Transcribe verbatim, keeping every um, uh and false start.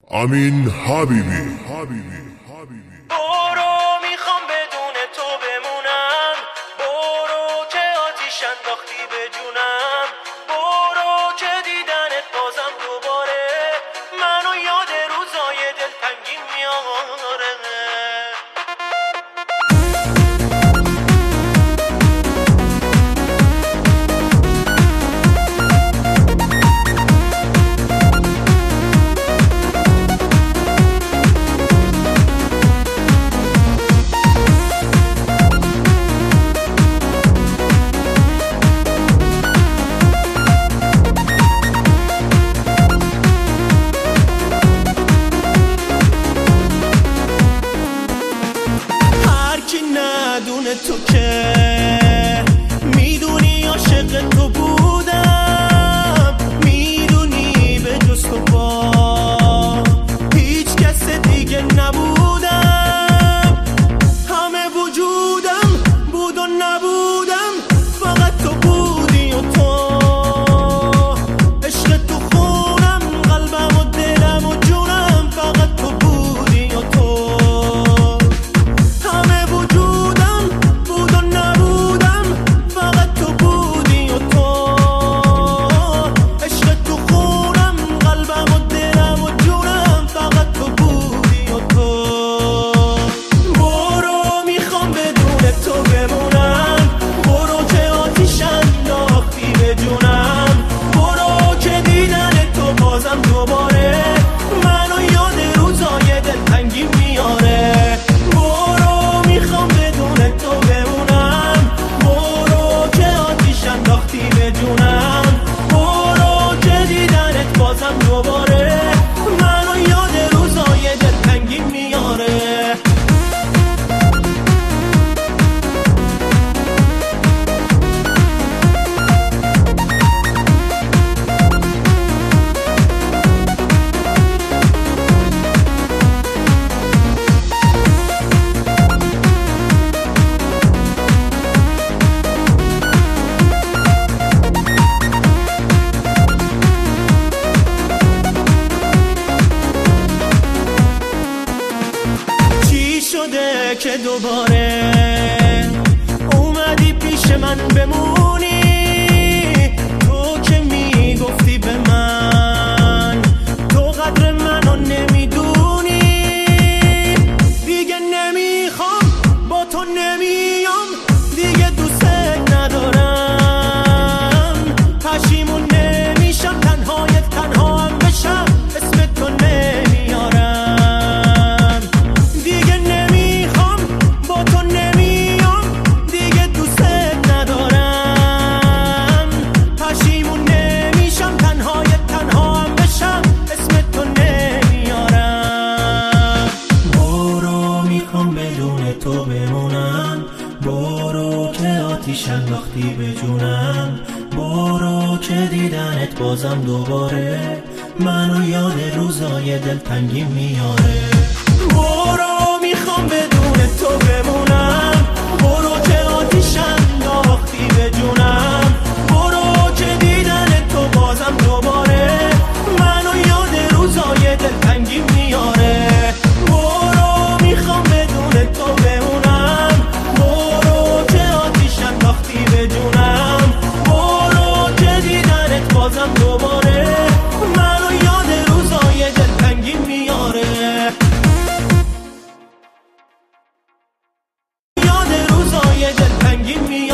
امین حبیبی برو میخوام بدون تو بمونم، برو که آتیش انداختی به جونم، برو که دیدنت بازم دوباره منو یاد روزای دلتنگی میاره. ندونه تو که میدونی عاشق تو بودم، میدونی به جز تو با هیچ کس دیگه نبودم، همه وجودم بود و نبودم فقط تو بودی و تو عشق تو خونم قلبم و دلم و جونم فقط تو بودی و تو شده که دوباره اومدی پیش من بمونی، تو که میگفتی به من تو قدر منو نمیدونی، دیگه نمیخوام با تو نمیام دیگه دوست ندارم، پشیمون نمیشم تنهایت تنها هم بشم اسم تو نمیارم، دیگه نمیخوام با تو نمیام دیگه دوست ندارم، پشیمون نمیشم تنهایت تنها هم بشم اسم تو نمیارم. برو میخوام بدون تو بمونم، برو که آتیش انداختی به جونم، برو که دیدنت بازم دوباره منو یاد روزای دلتنگی میاره. برو میخوام بدون تو بمونم، برو که آتیش انداختی به جونم، برو که دیدنت تو بازم دوباره منو یاد روزای دلتنگی میاره. برو میخوام بدون تو بمونم، برو که آتیش انداختی به جونم، برو که دیدنت بازم دوباره منو یاد روزای دلتنگی میاره، یاد روزای دلتنگی میاره.